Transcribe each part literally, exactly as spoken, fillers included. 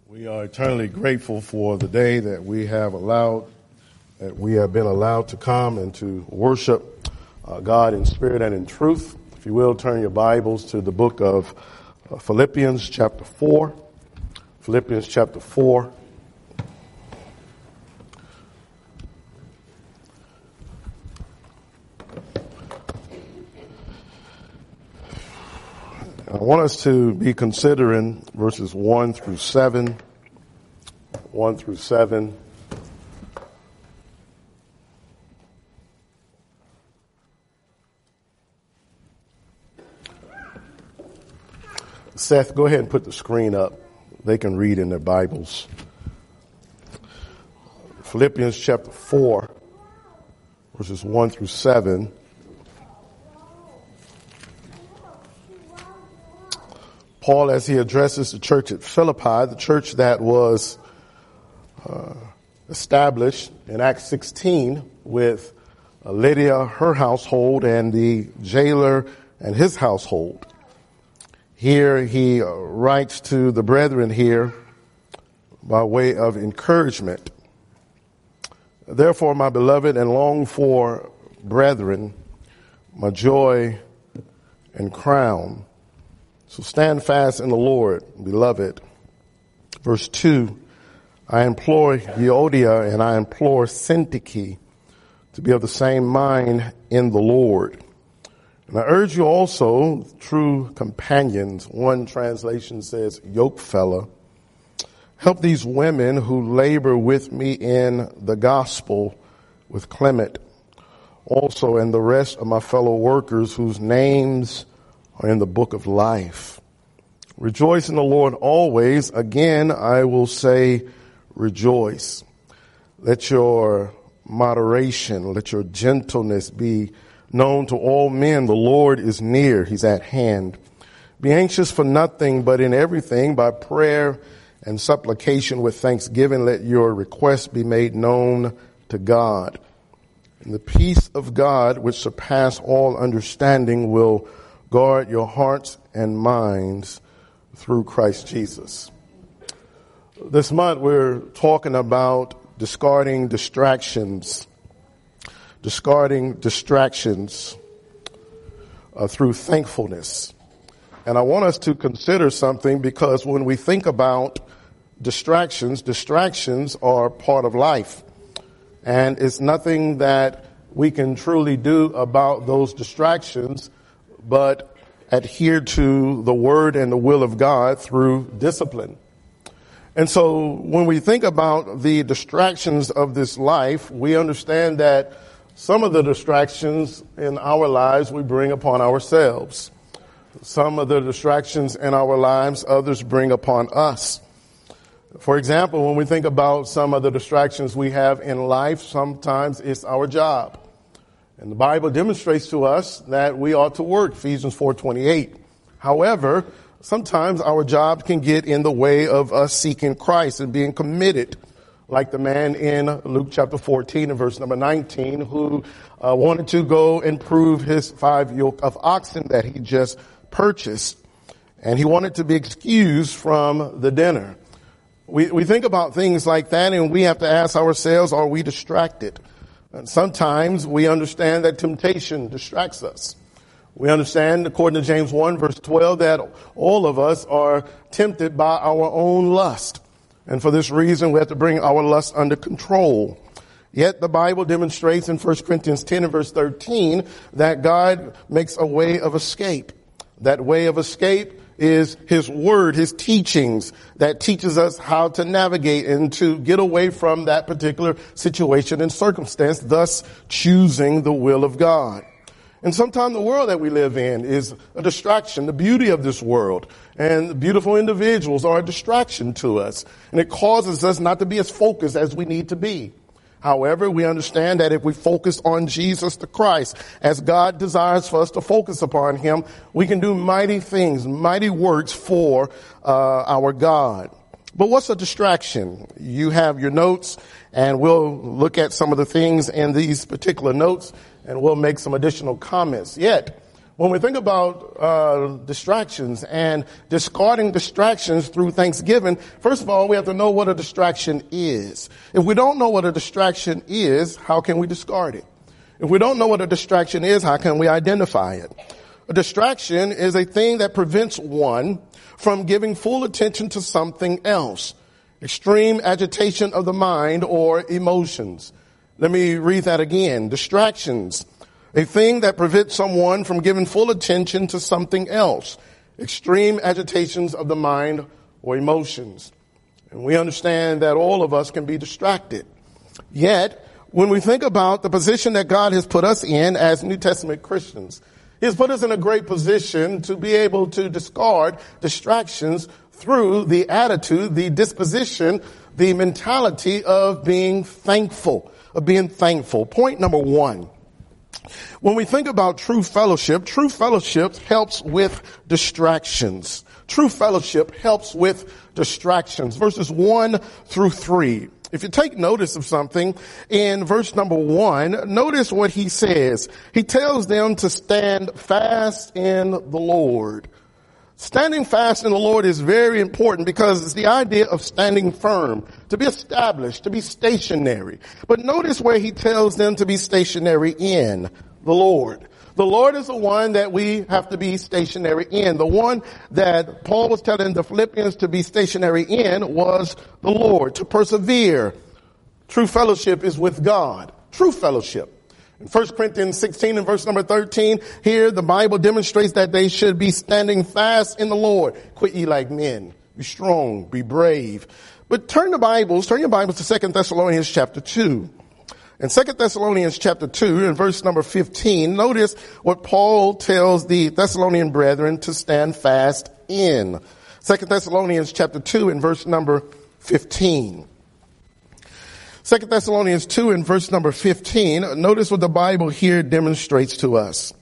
We are eternally grateful for the day that we have allowed, that we have been allowed to come and to worship uh, God in spirit and in truth. If you will, turn your Bibles to the book of uh, Philippians chapter four. Philippians chapter four. I want us to be considering verses one through seven. one through seven. Seth, go ahead and put the screen up. They can read in their Bibles. Philippians chapter four, verses one through seven. Paul, as he addresses the church at Philippi, the church that was uh, established in Acts sixteen with uh, Lydia, her household, and the jailer and his household. Here he uh, writes to the brethren here by way of encouragement. Therefore, my beloved and longed for brethren, my joy and crown. So stand fast in the Lord, beloved. Verse two, I implore Euodia and I implore Syntyche to be of the same mind in the Lord. And I urge you also, true companions, one translation says yoke fellow, help these women who labor with me in the gospel with Clement, also and the rest of my fellow workers whose names are in the book of life. Rejoice in the Lord always. Again, I will say rejoice. Let your moderation, let your gentleness be known to all men. The Lord is near. He's at hand. Be anxious for nothing, but in everything by prayer and supplication with thanksgiving, let your requests be made known to God. And the peace of God, which surpasses all understanding, will guard your hearts and minds through Christ Jesus. This month we're talking about discarding distractions, discarding distractions uh, through thankfulness. And I want us to consider something, because when we think about distractions, distractions are part of life. And it's nothing that we can truly do about those distractions but adhere to the word and the will of God through discipline. And so when we think about the distractions of this life, we understand that some of the distractions in our lives we bring upon ourselves. Some of the distractions in our lives others bring upon us. For example, when we think about some of the distractions we have in life, sometimes it's our job. And the Bible demonstrates to us that we ought to work, Ephesians four twenty-eight. However, sometimes our job can get in the way of us seeking Christ and being committed, like the man in Luke chapter fourteen and verse number nineteen who uh, wanted to go and prove his five yoke of oxen that he just purchased. And he wanted to be excused from the dinner. We, we think about things like that, and we have to ask ourselves, are we distracted? And sometimes we understand that temptation distracts us. We understand, according to James one, verse twelve, that all of us are tempted by our own lust. And for this reason, we have to bring our lust under control. Yet the Bible demonstrates in First Corinthians ten and verse thirteen that God makes a way of escape. That way of escape is his word, his teachings that teaches us how to navigate and to get away from that particular situation and circumstance, thus choosing the will of God. And sometimes the world that we live in is a distraction, the beauty of this world. And beautiful individuals are a distraction to us. And it causes us not to be as focused as we need to be. However, we understand that if we focus on Jesus the Christ, as God desires for us to focus upon him, we can do mighty things, mighty works for uh, our God. But what's a distraction? You have your notes, and we'll look at some of the things in these particular notes, and we'll make some additional comments. Yet, When we think about uh, distractions and discarding distractions through Thanksgiving, first of all, we have to know what a distraction is. If we don't know what a distraction is, how can we discard it? If we don't know what a distraction is, how can we identify it? A distraction is a thing that prevents one from giving full attention to something else. Extreme agitation of the mind or emotions. Let me read that again. Distractions. A thing that prevents someone from giving full attention to something else. Extreme agitations of the mind or emotions. And we understand that all of us can be distracted. Yet, when we think about the position that God has put us in as New Testament Christians, He has put us in a great position to be able to discard distractions through the attitude, the disposition, the mentality of being thankful, of being thankful. Point number one. When we think about true fellowship, true fellowship helps with distractions. True fellowship helps with distractions. Verses one through three. If you take notice of something in verse number one, notice what he says. He tells them to stand fast in the Lord. Standing fast in the Lord is very important because it's the idea of standing firm, to be established, to be stationary. But notice where he tells them to be stationary in the Lord. The Lord is the one that we have to be stationary in. The one that Paul was telling the Philippians to be stationary in was the Lord, to persevere. True fellowship is with God. True fellowship. In First Corinthians sixteen and verse number thirteen, here the Bible demonstrates that they should be standing fast in the Lord. Quit ye like men. Be strong. Be brave. But turn the Bibles, turn your Bibles to Second Thessalonians chapter two. In Second Thessalonians chapter two, in verse number fifteen, notice what Paul tells the Thessalonian brethren to stand fast in. Second Thessalonians chapter two, in verse number fifteen. Second Thessalonians two and verse number fifteen, notice what the Bible here demonstrates to us.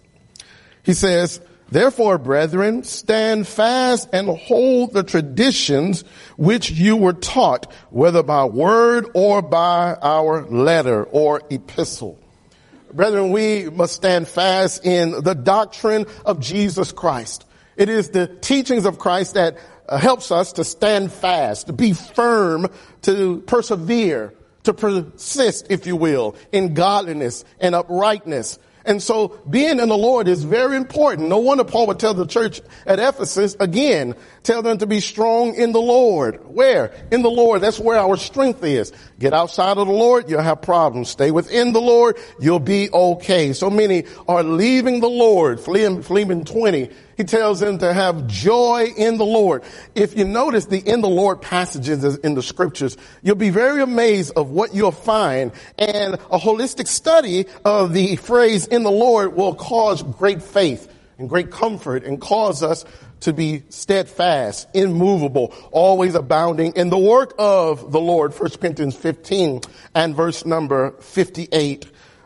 He says, therefore, brethren, stand fast and hold the traditions which you were taught, whether by word or by our letter or epistle. Brethren, we must stand fast in the doctrine of Jesus Christ. It is the teachings of Christ that uh, helps us to stand fast, to be firm, to persevere, to persist, if you will, in godliness and uprightness. And so being in the Lord is very important. No wonder Paul would tell the church at Ephesus, again, tell them to be strong in the Lord. Where? In the Lord. That's where our strength is. Get outside of the Lord, you'll have problems. Stay within the Lord, you'll be okay. So many are leaving the Lord. Philemon twenty, he tells them to have joy in the Lord. If you notice the in the Lord passages in the scriptures, you'll be very amazed of what you'll find. And a holistic study of the phrase in the Lord will cause great faith and great comfort and cause us to be steadfast, immovable, always abounding in the work of the Lord. First Corinthians fifteen and verse number fifty-eight.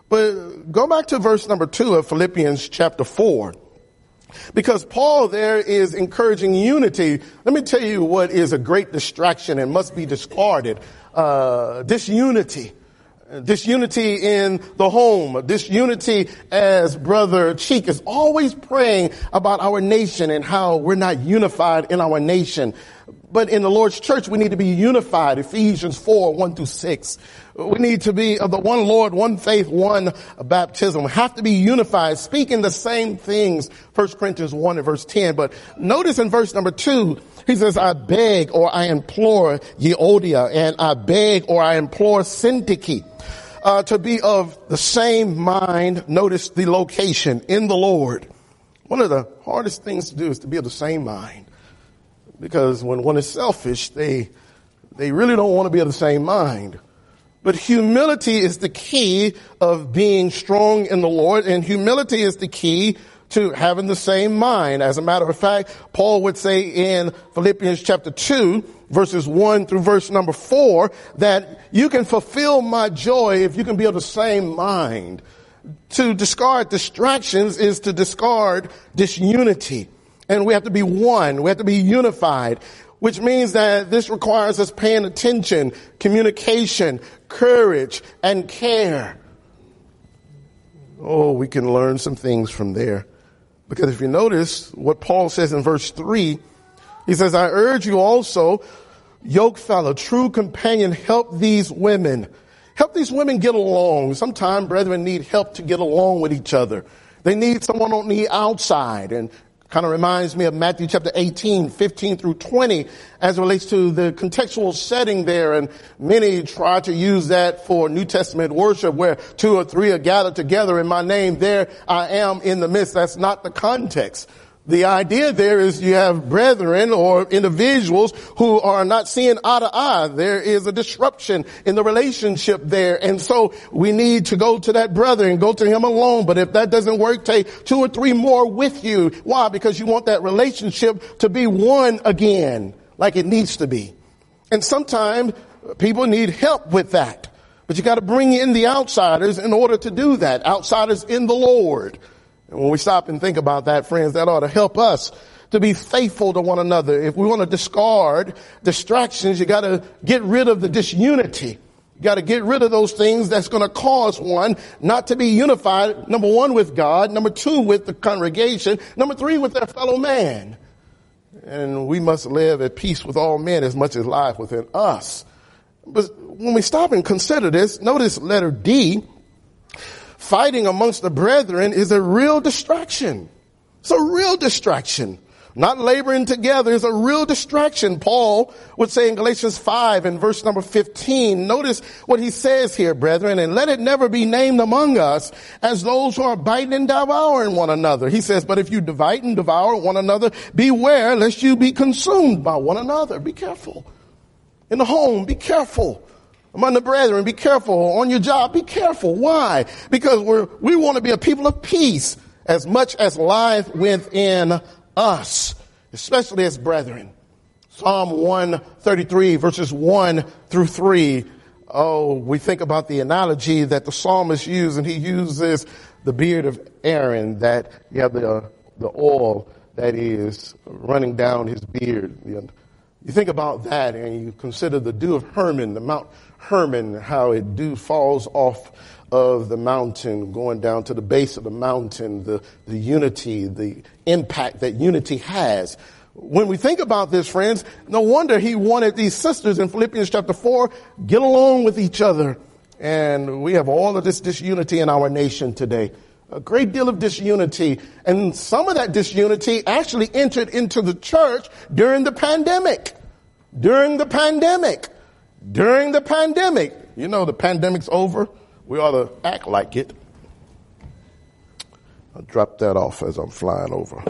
But go back to verse number two of Philippians chapter four. Because Paul there is encouraging unity. Let me tell you what is a great distraction and must be discarded. Uh, disunity. Disunity in the home. Disunity as Brother Cheek is always praying about our nation and how we're not unified in our nation. But in the Lord's church, we need to be unified. Ephesians four, one through six. We need to be of the one Lord, one faith, one baptism. We have to be unified, speaking the same things. First Corinthians one and verse ten. But notice in verse number two, he says, I beg or I implore Euodia, and I beg or I implore Syntyche, uh, to be of the same mind. Notice the location, in the Lord. One of the hardest things to do is to be of the same mind. Because when one is selfish, they, they really don't want to be of the same mind. But humility is the key of being strong in the Lord, and humility is the key to having the same mind. As a matter of fact, Paul would say in Philippians chapter two, verses one through verse number four, that you can fulfill my joy if you can be of the same mind. To discard distractions is to discard disunity. And we have to be one. We have to be unified, which means that this requires us paying attention, communication, courage, and care. Oh, we can learn some things from there. Because if you notice what Paul says in verse three, he says, I urge you also, yoke fellow, true companion, help these women. Help these women get along. Sometimes brethren need help to get along with each other. They need someone on the outside, and kind of reminds me of Matthew chapter eighteen, fifteen through twenty, as it relates to the contextual setting there. And many try to use that for New Testament worship, where two or three are gathered together in my name. There I am in the midst. That's not the context. The idea there is you have brethren or individuals who are not seeing eye to eye. There is a disruption in the relationship there. And so we need to go to that brother and go to him alone. But if that doesn't work, take two or three more with you. Why? Because you want that relationship to be one again, like it needs to be. And sometimes people need help with that. But you got to bring in the outsiders in order to do that. Outsiders in the Lord. And when we stop and think about that, friends, that ought to help us to be faithful to one another. If we want to discard distractions, you got to get rid of the disunity. You got to get rid of those things that's going to cause one not to be unified, number one, with God, number two, with the congregation, number three, with their fellow man. And we must live at peace with all men as much as life within us. But when we stop and consider this, notice letter D. Fighting amongst the brethren is a real distraction. It's a real distraction. Not laboring together is a real distraction. Paul would say in Galatians five and verse number fifteen, notice what he says here, brethren, and let it never be named among us as those who are biting and devouring one another. He says, but if you divide and devour one another, beware lest you be consumed by one another. Be careful. In the home, be careful. Among the brethren, be careful. On your job, be careful. Why? Because we're, we want to be a people of peace as much as life within us, especially as brethren. Psalm one thirty-three verses one through three. Oh, we think about the analogy that the psalmist used, and he uses the beard of Aaron, that you have the, the oil that is running down his beard. You think about that and you consider the dew of Hermon, the Mount Hermon, how it dew falls off of the mountain, going down to the base of the mountain, the, the unity, the impact that unity has. When we think about this, friends, no wonder he wanted these sisters in Philippians chapter four, get along with each other. And we have all of this disunity in our nation today. A great deal of disunity. And some of that disunity actually entered into the church during the pandemic. During the pandemic. During the pandemic. You know, the pandemic's over. We ought to act like it. I'll drop that off as I'm flying over.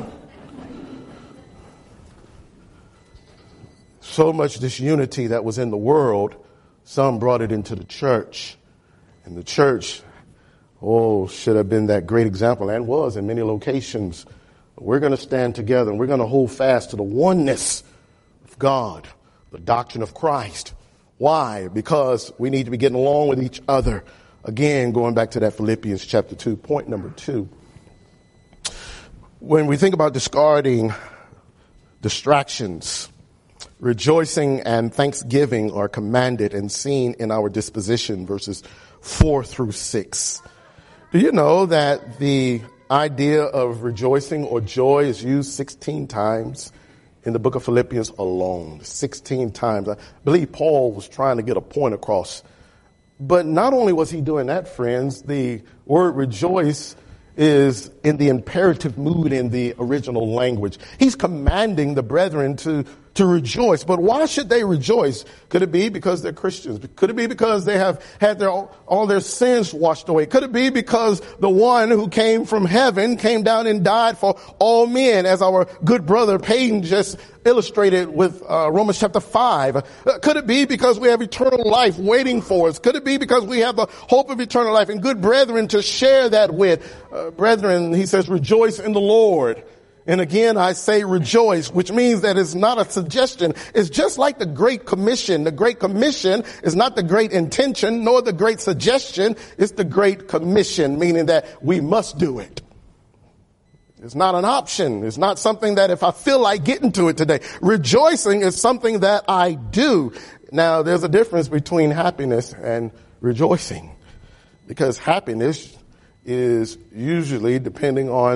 So much disunity that was in the world, some brought it into the church. And the church, oh, should have been that great example, and was in many locations. We're going to stand together and we're going to hold fast to the oneness of God, the doctrine of Christ. Why? Because we need to be getting along with each other. Again, going back to that Philippians chapter two, point number two. When we think about discarding distractions, rejoicing and thanksgiving are commanded and seen in our disposition, verses four through six. Do you know that the idea of rejoicing or joy is used sixteen times in the book of Philippians alone? sixteen times. I believe Paul was trying to get a point across. But not only was he doing that, friends, the word rejoice is in the imperative mood in the original language. He's commanding the brethren to to rejoice. But why should they rejoice? Could it be because they're Christians? Could it be because they have had their all their sins washed away? Could it be because the one who came from heaven came down and died for all men, as our good brother Payton just illustrated with uh, Romans chapter five? Uh, could it be because we have eternal life waiting for us? Could it be because we have the hope of eternal life and good brethren to share that with? Uh, brethren, he says, rejoice in the Lord. And again, I say rejoice, which means that it's not a suggestion. It's just like the Great Commission. The Great Commission is not the great intention, nor the great suggestion. It's the Great Commission, meaning that we must do it. It's not an option. It's not something that if I feel like getting to it today. Rejoicing is something that I do. Now, there's a difference between happiness and rejoicing, because happiness is usually depending on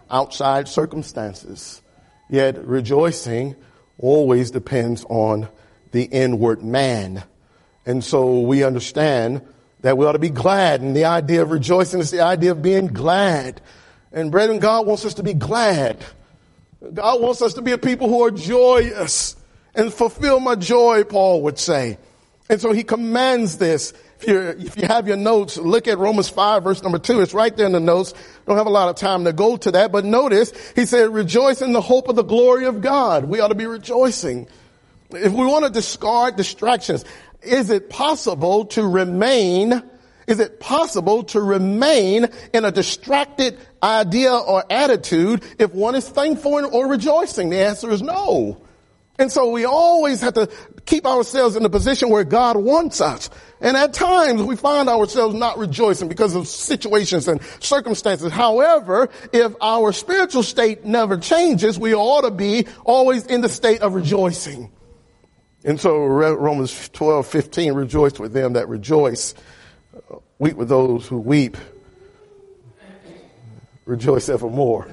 outside circumstances. Yet rejoicing always depends on the inward man. And so we understand that we ought to be glad. And the idea of rejoicing is the idea of being glad. And brethren, God wants us to be glad. God wants us to be a people who are joyous and fulfill my joy, Paul would say. And so he commands this. If you if you have your notes, look at Romans five, verse number two. It's right there in the notes. Don't have a lot of time to go to that. But notice, he said, rejoice in the hope of the glory of God. We ought to be rejoicing. If we want to discard distractions, is it possible to remain, is it possible to remain in a distracted idea or attitude if one is thankful or rejoicing? The answer is no. And so we always have to keep ourselves in the position where God wants us. And at times we find ourselves not rejoicing because of situations and circumstances. However, if our spiritual state never changes, we ought to be always in the state of rejoicing. And so Romans twelve fifteen, rejoice with them that rejoice, weep with those who weep, rejoice evermore.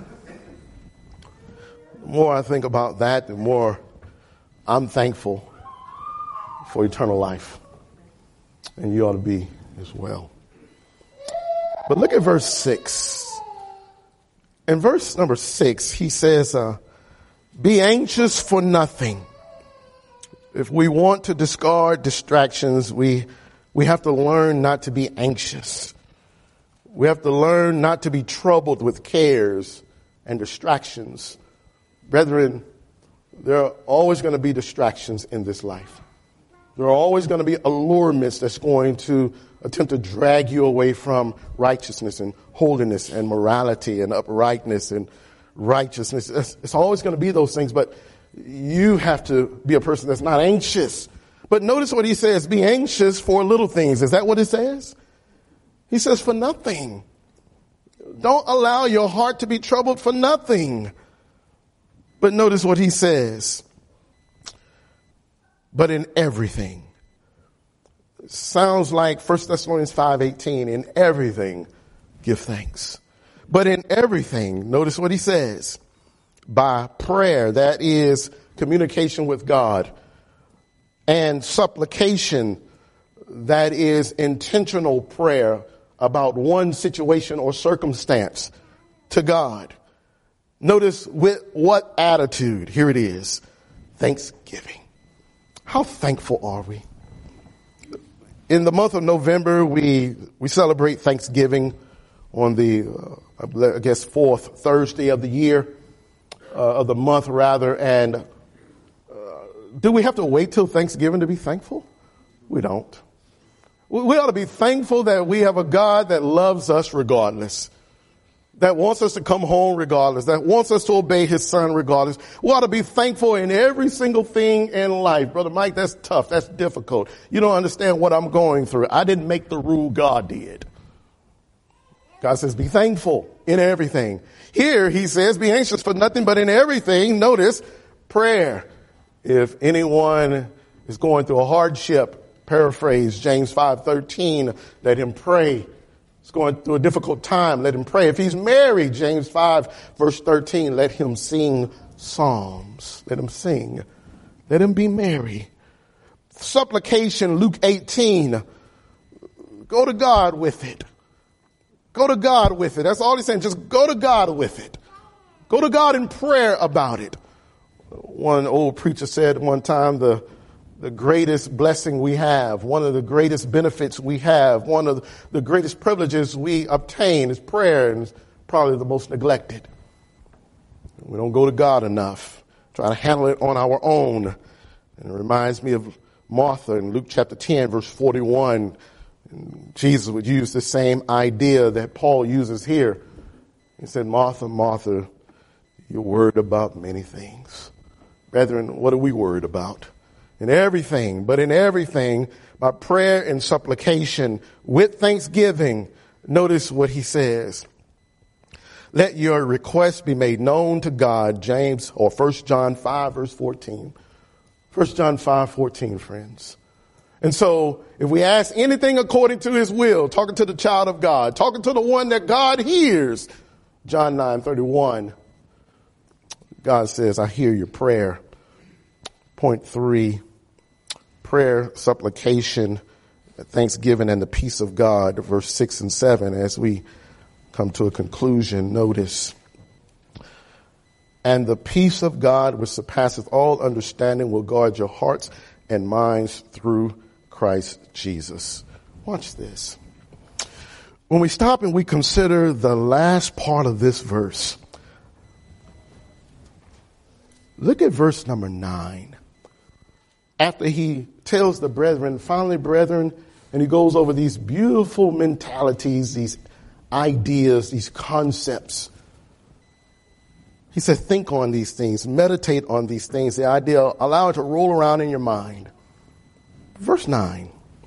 The more I think about that, the more I'm thankful for eternal life. And you ought to be as well. But look at verse six. In verse number six, he says, uh, be anxious for nothing. If we want to discard distractions, we, we have to learn not to be anxious. We have to learn not to be troubled with cares and distractions. Brethren, there are always going to be distractions in this life. There are always going to be allurements that's going to attempt to drag you away from righteousness and holiness and morality and uprightness and righteousness. It's, it's always going to be those things, but you have to be a person that's not anxious. But notice what he says, be anxious for little things. Is that what it says? He says for nothing. Don't allow your heart to be troubled for nothing. But notice what he says. But in everything. Sounds like First Thessalonians five eighteen. In everything, give thanks. But in everything, notice what he says. By prayer, that is communication with God, and supplication, that is intentional prayer about one situation or circumstance to God. Notice with what attitude. Here it is. Thanksgiving. How thankful are we? In the month of November, we, we celebrate Thanksgiving on the, uh, I guess, fourth Thursday of the year, uh, of the month rather. And uh, do we have to wait till Thanksgiving to be thankful? We don't. We ought to be thankful that we have a God that loves us regardless, that wants us to come home regardless, that wants us to obey his son regardless. We ought to be thankful in every single thing in life. Brother Mike, that's tough. That's difficult. You don't understand what I'm going through. I didn't make the rule. God did. God says, be thankful in everything. Here he says, be anxious for nothing, but in everything, notice, prayer. If anyone is going through a hardship, paraphrase James five thirteen, let him pray. He's going through a difficult time, let him pray. If he's married, James five verse thirteen, let him sing psalms. Let him sing. Let him be merry. Supplication, Luke eighteen. Go to God with it. Go to God with it. That's all he's saying. Just go to God with it. Go to God in prayer about it. One old preacher said one time, the The greatest blessing we have, one of the greatest benefits we have, one of the greatest privileges we obtain is prayer, and it's probably the most neglected. We don't go to God enough, try to handle it on our own. And it reminds me of Martha in Luke chapter ten, verse forty-one. And Jesus would use the same idea that Paul uses here. He said, Martha, Martha, you're worried about many things. Brethren, what are we worried about? In everything, but in everything, by prayer and supplication, with thanksgiving, notice what he says. Let your requests be made known to God, James, or First John five, verse fourteen. First John five, fourteen, friends. And so, if we ask anything according to his will, talking to the child of God, talking to the one that God hears, John nine thirty-one, God says, I hear your prayer. Point three, prayer, supplication, thanksgiving, and the peace of God. Verse six and seven, as we come to a conclusion, notice, and the peace of God, which surpasseth all understanding, will guard your hearts and minds through Christ Jesus. Watch this. When we stop and we consider the last part of this verse, look at verse number nine. After he tells the brethren, finally, brethren, and he goes over these beautiful mentalities, these ideas, these concepts. He said, think on these things, meditate on these things. The idea, allow it to roll around in your mind. Verse nine.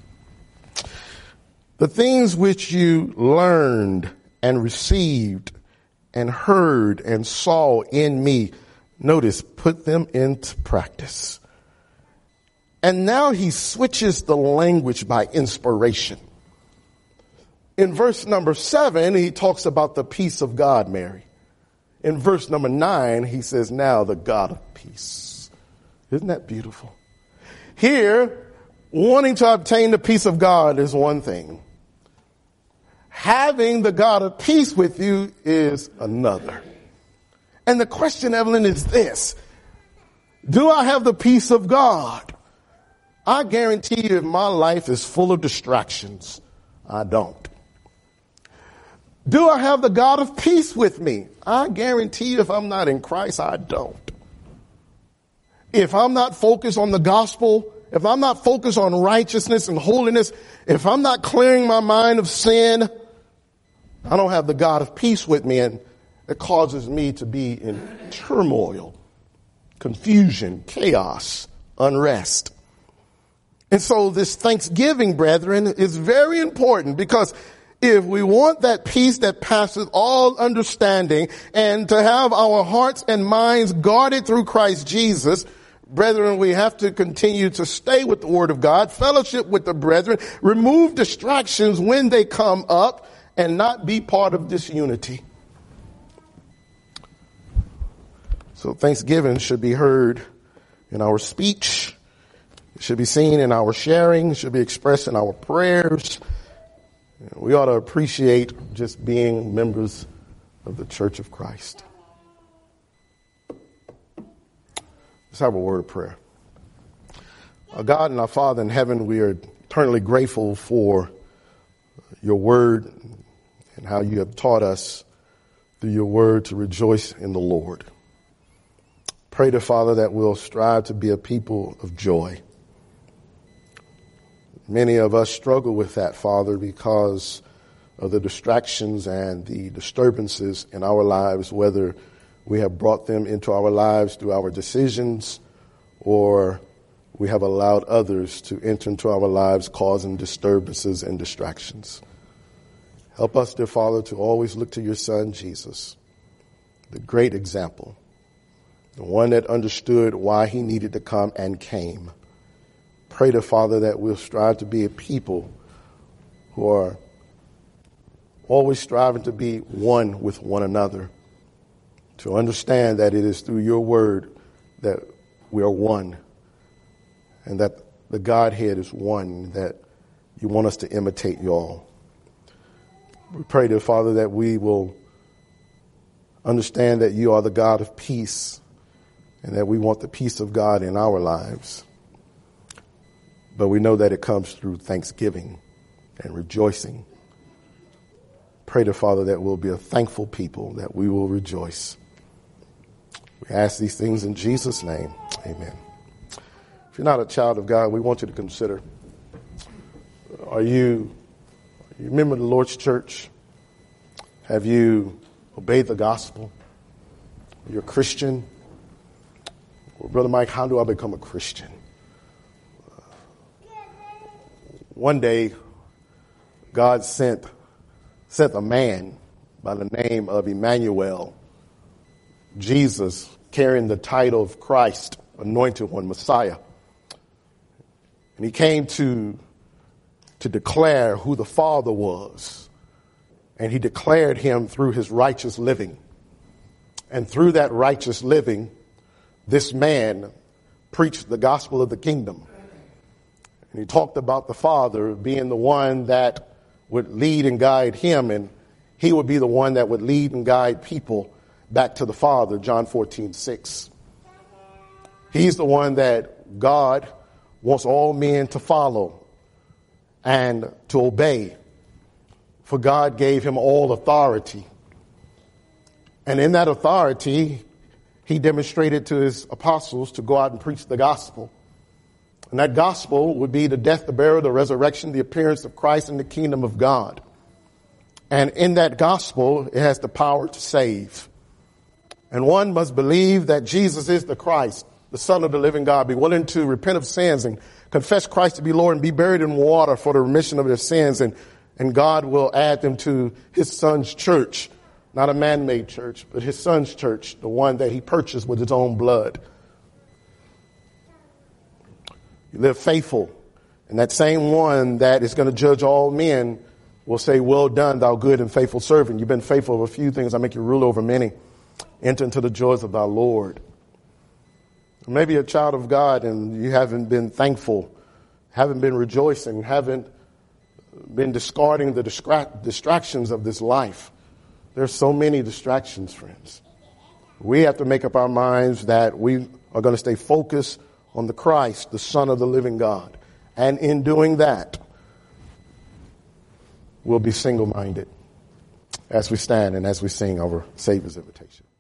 The things which you learned and received and heard and saw in me, notice, put them into practice. And now he switches the language by inspiration. In verse number seven, he talks about the peace of God, Mary. In verse number nine, he says, now the God of peace. Isn't that beautiful? Here, wanting to obtain the peace of God is one thing. Having the God of peace with you is another. And the question, Evelyn, is this. Do I have the peace of God? I guarantee you if my life is full of distractions, I don't. Do I have the God of peace with me? I guarantee you if I'm not in Christ, I don't. If I'm not focused on the gospel, if I'm not focused on righteousness and holiness, if I'm not clearing my mind of sin, I don't have the God of peace with me, and it causes me to be in turmoil, confusion, chaos, unrest. And so this thanksgiving, brethren, is very important, because if we want that peace that passes all understanding and to have our hearts and minds guarded through Christ Jesus, brethren, we have to continue to stay with the Word of God, fellowship with the brethren, remove distractions when they come up, and not be part of disunity. So thanksgiving should be heard in our speech. It should be seen in our sharing. It should be expressed in our prayers. We ought to appreciate just being members of the Church of Christ. Let's have a word of prayer. Our God and our Father in heaven, we are eternally grateful for your word and how you have taught us through your word to rejoice in the Lord. Pray to Father that we'll strive to be a people of joy. Many of us struggle with that, Father, because of the distractions and the disturbances in our lives, whether we have brought them into our lives through our decisions or we have allowed others to enter into our lives, causing disturbances and distractions. Help us, dear Father, to always look to your Son, Jesus, the great example, the one that understood why he needed to come and came. Pray to Father that we'll strive to be a people who are always striving to be one with one another, to understand that it is through your word that we are one, and that the Godhead is one, that you want us to imitate you all. We pray, dear Father, that we will understand that you are the God of peace and that we want the peace of God in our lives. But we know that it comes through thanksgiving and rejoicing. Pray to Father that we'll be a thankful people, that we will rejoice. We ask these things in Jesus' name. Amen. If you're not a child of God, we want you to consider, are you, are you a member of the Lord's church? Have you obeyed the gospel? You're a Christian? Well, Brother Mike, how do I become a Christian? One day, God sent sent a man by the name of Emmanuel, Jesus, carrying the title of Christ, anointed one, Messiah. And he came to, to declare who the Father was and he declared him through his righteous living. And through that righteous living, this man preached the gospel of the kingdom. And he talked about the Father being the one that would lead and guide him, and he would be the one that would lead and guide people back to the Father, John fourteen six. He's the one that God wants all men to follow and to obey. For God gave him all authority. And in that authority, he demonstrated to his apostles to go out and preach the gospel. And that gospel would be the death, the burial, the resurrection, the appearance of Christ in the kingdom of God. And in that gospel, it has the power to save. And one must believe that Jesus is the Christ, the Son of the living God, be willing to repent of sins and confess Christ to be Lord and be buried in water for the remission of their sins. And, and God will add them to his Son's church, not a man-made church, but his Son's church, the one that he purchased with his own blood. You live faithful, and that same one that is going to judge all men will say, well done, thou good and faithful servant. You've been faithful of a few things. I make you rule over many. Enter into the joys of thy Lord. Maybe you're a child of God and you haven't been thankful, haven't been rejoicing, haven't been discarding the distra- distractions of this life. There's so many distractions, friends. We have to make up our minds that we are going to stay focused on the Christ, the Son of the living God. And in doing that, we'll be single-minded as we stand and as we sing our Savior's invitation.